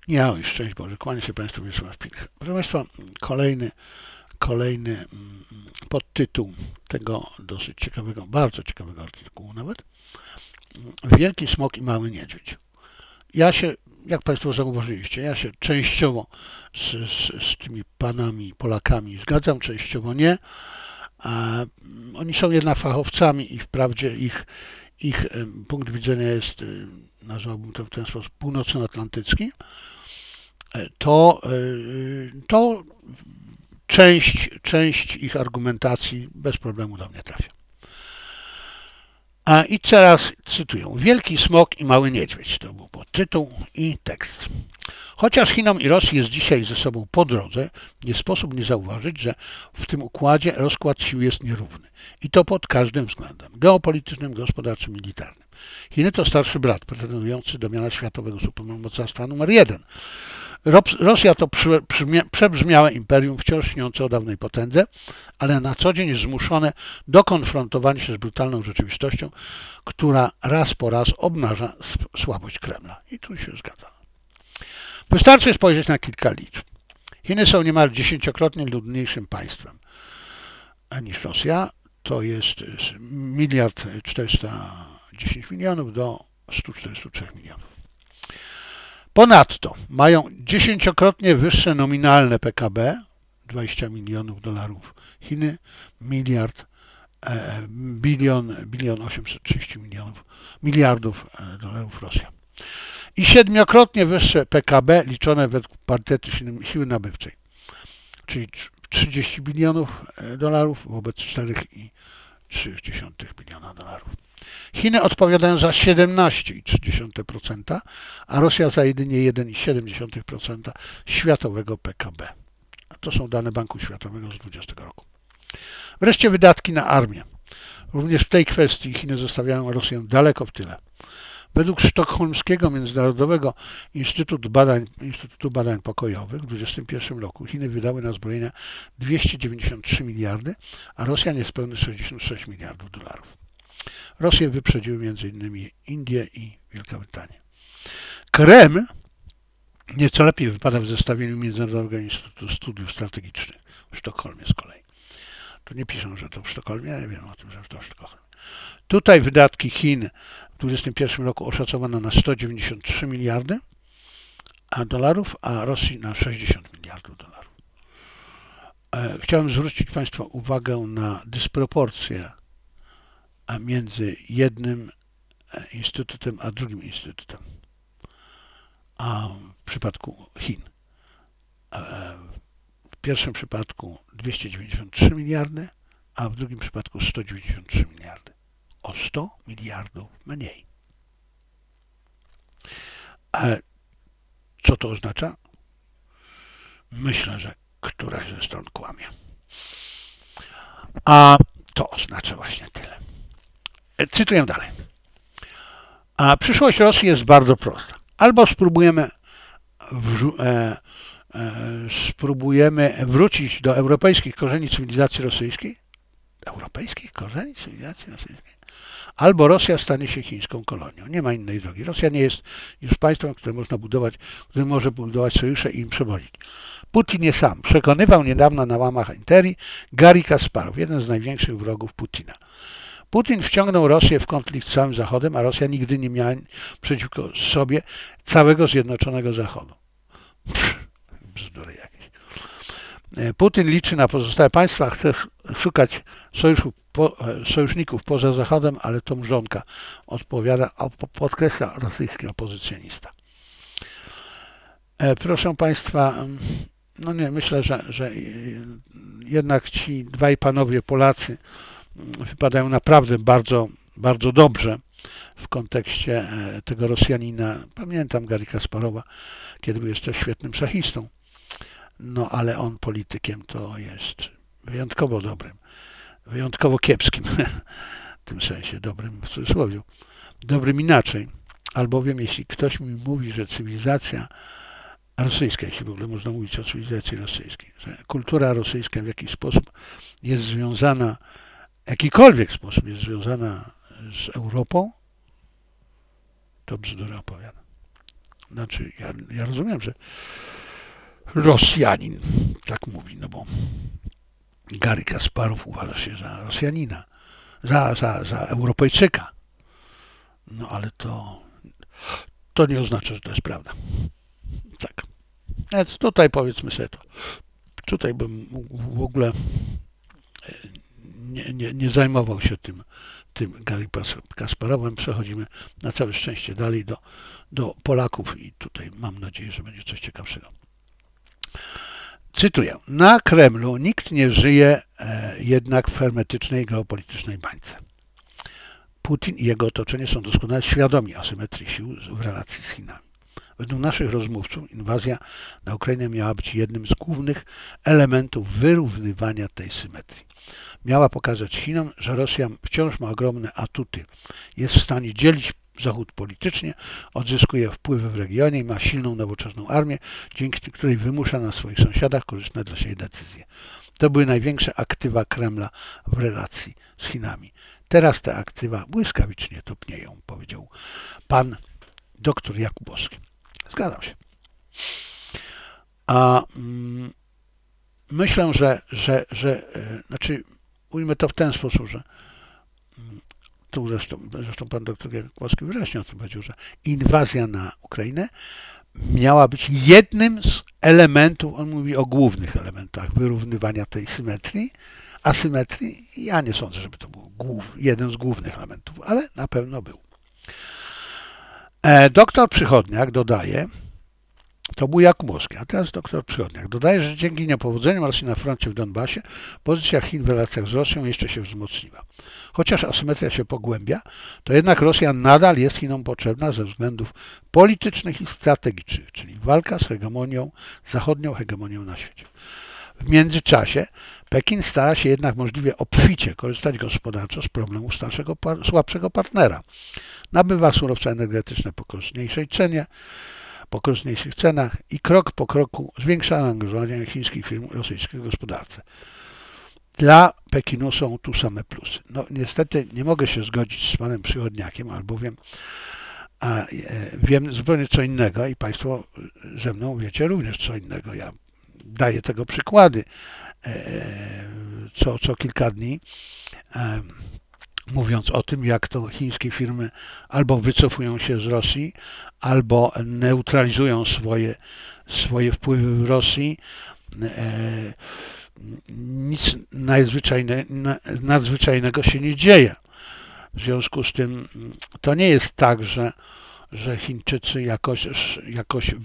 Nie, oj, szczęść Boże, kłania się Państwu Wiesław Pilch. Proszę Państwa, kolejny podtytuł tego dosyć ciekawego, bardzo ciekawego artykułu nawet. Wielki smok i mały niedźwiedź. Ja się, jak Państwo zauważyliście, ja się częściowo z tymi panami Polakami zgadzam, częściowo nie. Oni są jednak fachowcami i wprawdzie ich punkt widzenia jest, nazwałbym to w ten sposób, północnoatlantycki. To część ich argumentacji bez problemu do mnie trafia. I teraz cytuję. Wielki smok i mały niedźwiedź. To był podtytuł i tekst. Chociaż Chinom i Rosji jest dzisiaj ze sobą po drodze, nie sposób nie zauważyć, że w tym układzie rozkład sił jest nierówny. I to pod każdym względem. Geopolitycznym, gospodarczym, militarnym. Chiny to starszy brat pretendujący do miana światowego supermocarstwa numer 1. Rosja to przebrzmiałe imperium, wciąż śniące o dawnej potędze, ale na co dzień zmuszone do konfrontowania się z brutalną rzeczywistością, która raz po raz obnaża słabość Kremla. I tu się zgadzam. Wystarczy spojrzeć na kilka liczb. Chiny są niemal 10-krotnie ludniejszym państwem niż Rosja. To jest 1 410 milionów do 143 milionów. Ponadto mają 10-krotnie wyższe nominalne PKB, 20 milionów dolarów Chiny, bilion 830 miliardów dolarów Rosja. I 7-krotnie wyższe PKB liczone według parytetu siły nabywczej, czyli 30 bilionów dolarów wobec 4,3 biliona dolarów. Chiny odpowiadają za 17,3%, a Rosja za jedynie 1,7% światowego PKB. To są dane Banku Światowego z 2020 roku. Wreszcie wydatki na armię. Również w tej kwestii Chiny zostawiają Rosję daleko w tyle. Według Sztokholmskiego Międzynarodowego Instytutu Badań Pokojowych w 2021 roku Chiny wydały na zbrojenia 293 miliardy, a Rosja niespełna 66 miliardów dolarów. Rosję wyprzedziły m.in. Indie i Wielka Brytania. Kreml nieco lepiej wypada w zestawieniu Międzynarodowego Instytutu Studiów Strategicznych w Sztokholmie z kolei. Tu nie piszą, że to w Sztokholmie, ja wiem o tym, że to w Sztokholmie. Tutaj wydatki Chin w 2021 roku oszacowano na 193 miliardy dolarów, a Rosji na 60 miliardów dolarów. Chciałem zwrócić Państwa uwagę na dysproporcje między jednym instytutem a drugim instytutem. A w przypadku Chin. W pierwszym przypadku 293 miliardy, a w drugim przypadku 193 miliardy. O 100 miliardów mniej. Co to oznacza? Myślę, że któraś ze stron kłamie. A to oznacza właśnie tyle. Cytuję dalej. A przyszłość Rosji jest bardzo prosta. Albo spróbujemy wrócić do europejskich korzeni cywilizacji rosyjskiej, albo Rosja stanie się chińską kolonią. Nie ma innej drogi. Rosja nie jest już państwem, które może budować sojusze i im przewodzić. Putin nie sam. Przekonywał niedawno na łamach Interii Garry Kasparow, jeden z największych wrogów Putina. Putin wciągnął Rosję w konflikt z całym Zachodem, a Rosja nigdy nie miała przeciwko sobie całego zjednoczonego Zachodu. Bzdury jakieś. Putin liczy na pozostałe państwa, chce szukać sojuszników poza Zachodem, ale to mrzonka, podkreśla rosyjski opozycjonista. Proszę Państwa, no nie, myślę, że jednak ci dwaj panowie Polacy wypadają naprawdę bardzo, bardzo dobrze w kontekście tego Rosjanina. Pamiętam Garry Kasparowa, kiedy był jeszcze świetnym szachistą. No ale on politykiem to jest wyjątkowo dobrym, wyjątkowo kiepskim, w tym sensie dobrym w cudzysłowie, dobrym inaczej. Albowiem jeśli ktoś mi mówi, że cywilizacja rosyjska, jeśli w ogóle można mówić o cywilizacji rosyjskiej, że kultura rosyjska w jakiś sposób jest związana, w jakikolwiek sposób jest związana z Europą, to bzdury opowiada. znaczy ja rozumiem, że Rosjanin tak mówi, no bo Garry Kasparow uważa się za Rosjanina, za Europejczyka. No ale to nie oznacza, że to jest prawda. Tak. Więc tutaj powiedzmy sobie to. Tutaj bym mógł w ogóle nie zajmował się tym Garry Kasparowem. Przechodzimy na całe szczęście dalej do Polaków i tutaj mam nadzieję, że będzie coś ciekawszego. Cytuję. Na Kremlu nikt nie żyje jednak w hermetycznej geopolitycznej bańce. Putin i jego otoczenie są doskonale świadomi asymetrii sił w relacji z Chinami. Według naszych rozmówców inwazja na Ukrainę miała być jednym z głównych elementów wyrównywania tej symetrii. Miała pokazać Chinom, że Rosja wciąż ma ogromne atuty. Jest w stanie dzielić Zachód politycznie, odzyskuje wpływy w regionie i ma silną, nowoczesną armię, dzięki której wymusza na swoich sąsiadach korzystne dla siebie decyzje. To były największe aktywa Kremla w relacji z Chinami. Teraz te aktywa błyskawicznie topnieją, powiedział pan dr Jakubowski. Zgadzam się. A myślę, znaczy ujmę to w ten sposób, że tu zresztą pan dr Jakubowski wyraźnie o tym powiedział, że inwazja na Ukrainę miała być jednym z elementów, on mówi o głównych elementach wyrównywania tej asymetrii. Ja nie sądzę, żeby to był jeden z głównych elementów, ale na pewno był. Doktor Przychodniak dodaje, to był Jakubowski, a teraz doktor Przychodniak dodaje, że dzięki niepowodzeniom Rosji na froncie w Donbasie pozycja Chin w relacjach z Rosją jeszcze się wzmocniła. Chociaż asymetria się pogłębia, to jednak Rosja nadal jest Chinom potrzebna ze względów politycznych i strategicznych, czyli walka z zachodnią hegemonią na świecie. W międzyczasie Pekin stara się jednak możliwie obficie korzystać gospodarczo z problemu słabszego partnera. Nabywa surowce energetyczne po korzystniejszych cenach i krok po kroku zwiększa angażowanie chińskich firm w rosyjskiej gospodarce. Dla Pekinu są tu same plusy. No niestety nie mogę się zgodzić z panem Przychodniakiem, albowiem wiem zupełnie co innego i państwo ze mną wiecie również co innego. Ja daję tego przykłady co kilka dni, mówiąc o tym, jak to chińskie firmy albo wycofują się z Rosji, albo neutralizują swoje wpływy w Rosji. Nic nadzwyczajnego się nie dzieje. W związku z tym to nie jest tak, że Chińczycy jakoś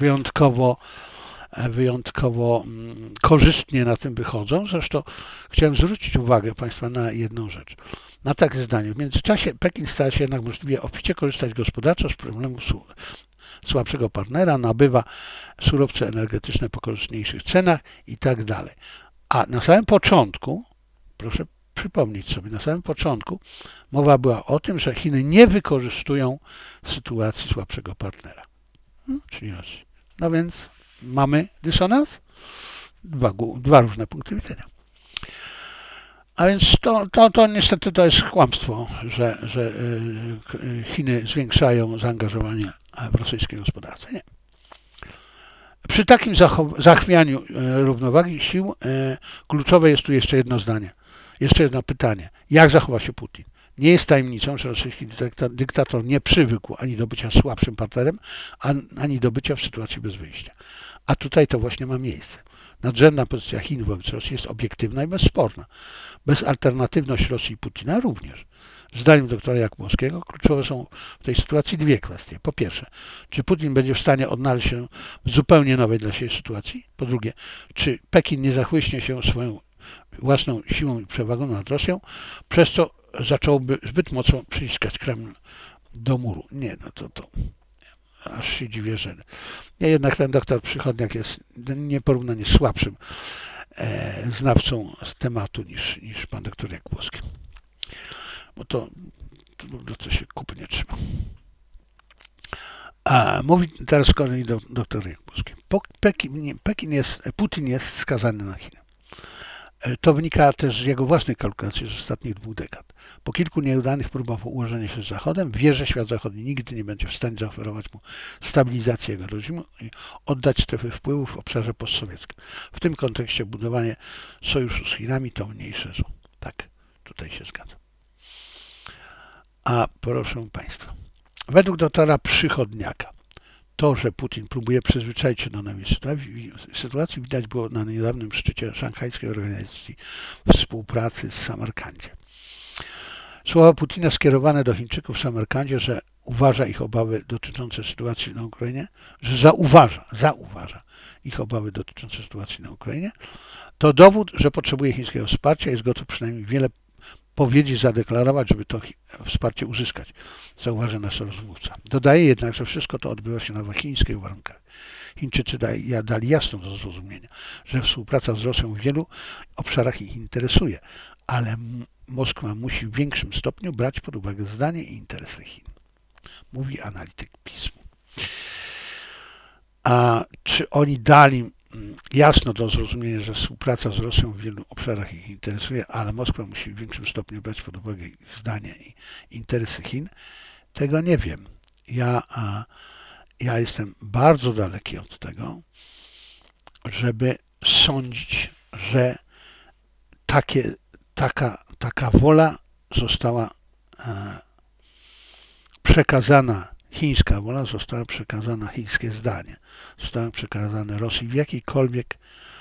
wyjątkowo korzystnie na tym wychodzą. Zresztą chciałem zwrócić uwagę państwa na jedną rzecz. Na takie zdanie. W międzyczasie Pekin stara się jednak możliwie obficie korzystać gospodarczo z problemu słabszego partnera, nabywa surowce energetyczne po korzystniejszych cenach i tak dalej. A na samym początku, proszę przypomnieć sobie, na samym początku mowa była o tym, że Chiny nie wykorzystują sytuacji słabszego partnera, czyli Rosji. No więc mamy dysonans? Dwa różne punkty widzenia. A więc to niestety to jest kłamstwo, że Chiny zwiększają zaangażowanie w rosyjskiej gospodarce. Nie. Przy takim zachwianiu równowagi sił kluczowe jest tu jeszcze jedno zdanie, jeszcze jedno pytanie. Jak zachowa się Putin? Nie jest tajemnicą, że rosyjski dyktator nie przywykł ani do bycia słabszym partnerem, ani do bycia w sytuacji bez wyjścia. A tutaj to właśnie ma miejsce. Nadrzędna pozycja Chin wobec Rosji jest obiektywna i bezsporna. Bezalternatywność Rosji i Putina również. Zdaniem doktora Jakubowskiego kluczowe są w tej sytuacji dwie kwestie. Po pierwsze, czy Putin będzie w stanie odnaleźć się w zupełnie nowej dla siebie sytuacji? Po drugie, czy Pekin nie zachłyśnie się swoją własną siłą i przewagą nad Rosją, przez co zacząłby zbyt mocno przyciskać Kreml do muru? Nie, no to aż się dziwię, że jednak ten doktor Przychodniak jest nieporównanie słabszym znawcą z tematu niż pan doktor Jakubowski. Bo to po prostu się kupy nie trzyma. Mówi teraz z kolei doktor Jakubowski. Putin jest skazany na Chiny. To wynika też z jego własnej kalkulacji z ostatnich 2 dekad. Po kilku nieudanych próbach ułożenia się z Zachodem wie, że świat zachodni nigdy nie będzie w stanie zaoferować mu stabilizacji jego reżimu i oddać strefy wpływów w obszarze postsowieckim. W tym kontekście budowanie sojuszu z Chinami to mniejsze zło. Tak, tutaj się zgadzam. A proszę Państwa, według doktora Przychodniaka, to, że Putin próbuje przyzwyczaić się do nowej sytuacji, widać było na niedawnym szczycie Szanghajskiej Organizacji Współpracy w Samarkandzie. Słowa Putina skierowane do Chińczyków w Samarkandzie, że uważa ich obawy dotyczące sytuacji na Ukrainie, że zauważa ich obawy dotyczące sytuacji na Ukrainie, to dowód, że potrzebuje chińskiego wsparcia i jest gotów przynajmniej wiele powiedzi zadeklarować, żeby to wsparcie uzyskać, zauważa nasz rozmówca. Dodaje jednak, że wszystko to odbywa się na chińskich warunkach. Chińczycy dali jasno do zrozumienia, że współpraca z Rosją w wielu obszarach ich interesuje, ale Moskwa musi w większym stopniu brać pod uwagę zdanie i interesy Chin, mówi analityk pismu. A czy oni dali jasno do zrozumienia, że współpraca z Rosją w wielu obszarach ich interesuje, ale Moskwa musi w większym stopniu brać pod uwagę ich zdanie i interesy Chin? Tego nie wiem. Ja jestem bardzo daleki od tego, żeby sądzić, że taka wola została przekazana, chińska wola została przekazana, chińskie zdanie zostało przekazane Rosji w jakiejkolwiek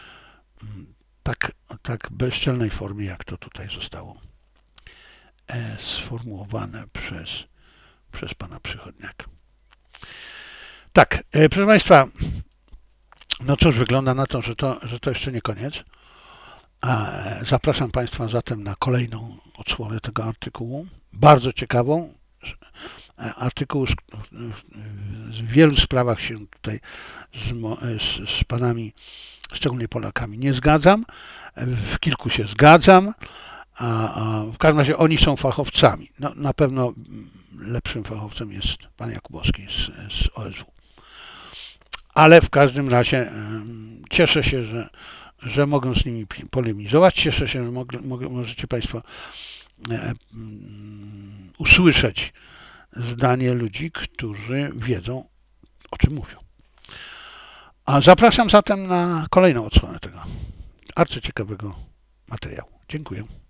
tak bezczelnej formie, jak to tutaj zostało sformułowane przez pana Przychodniaka. Tak, proszę Państwa, no cóż, wygląda na to, że to jeszcze nie koniec. Zapraszam Państwa zatem na kolejną odsłonę tego artykułu, bardzo ciekawą. Artykuł w wielu sprawach się tutaj z panami, szczególnie Polakami, nie zgadzam. W kilku się zgadzam, a w każdym razie oni są fachowcami. No, na pewno lepszym fachowcem jest pan Jakubowski z OSW. Ale w każdym razie cieszę się, że mogę z nimi polemizować. Cieszę się, że możecie Państwo usłyszeć zdanie ludzi, którzy wiedzą, o czym mówią. A zapraszam zatem na kolejną odsłonę tego arcyciekawego materiału. Dziękuję.